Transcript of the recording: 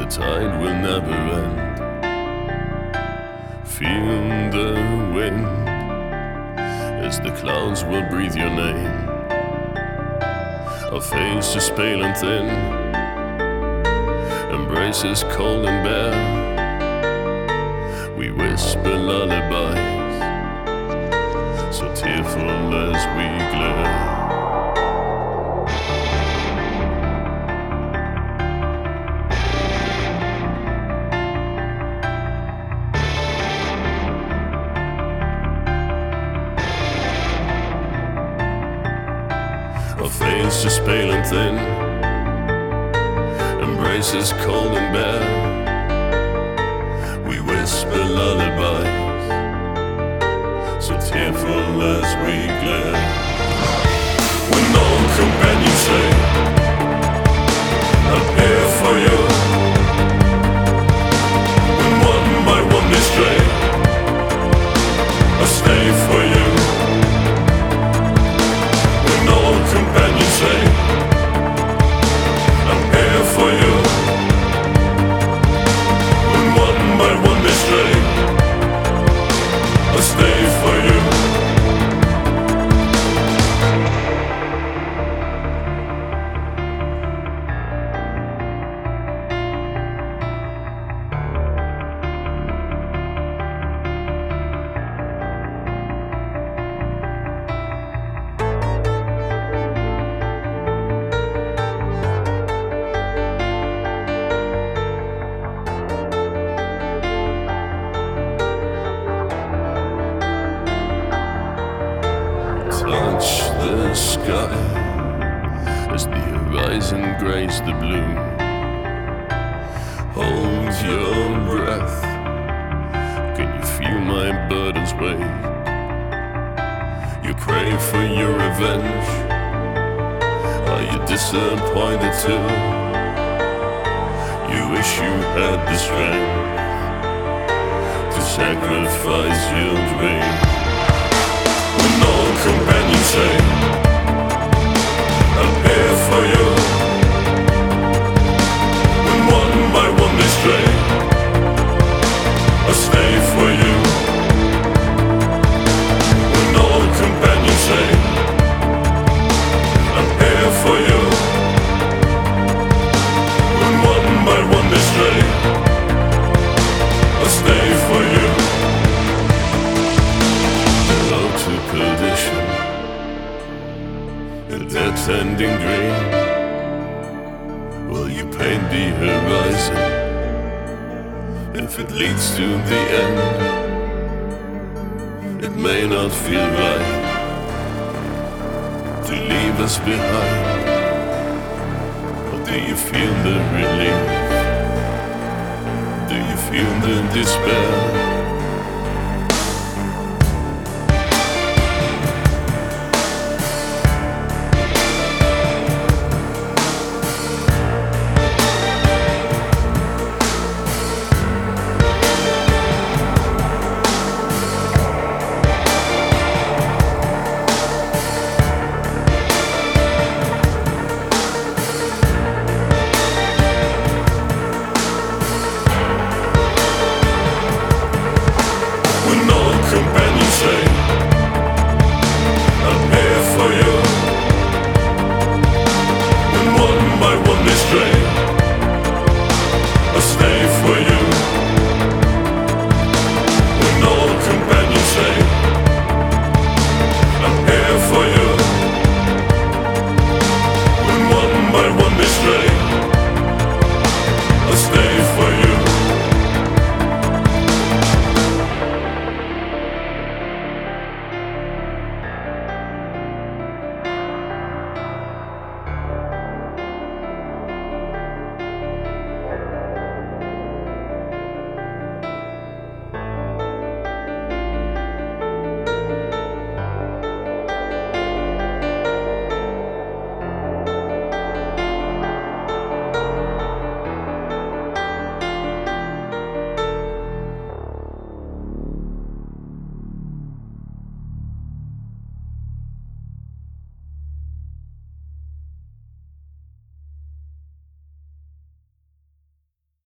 the tide will never end. Feel the wind as the clouds will breathe your name. Our face is pale and thin, embraces cold and bare. We whisper lullabies, so tearful as we glare. Our face is pale and thin, embraces cold and bare. We whisper lullabies, so tearful as we glare. When all companions say, I'm here for you. When one by one they stray, I'll stay for you. When all companions say, I'm here for you. When one by one they stray, I'll stay for you. Touch the sky as the horizon grays the blue. Hold your breath. Can you feel my burdens weigh? You crave for your revenge. Are you disappointed too? You wish you had the strength to sacrifice your dream. When all companions say, I'm here for you. When one by one they stray, I'll stay for you. When all companions say, I'm here for you. When one by one they stray, I'll stay for you. To perdition, a death-ending dream. Will you paint the horizon if it leads to the end? It may not feel right to leave us behind, but do you feel the relief? Do you feel the despair?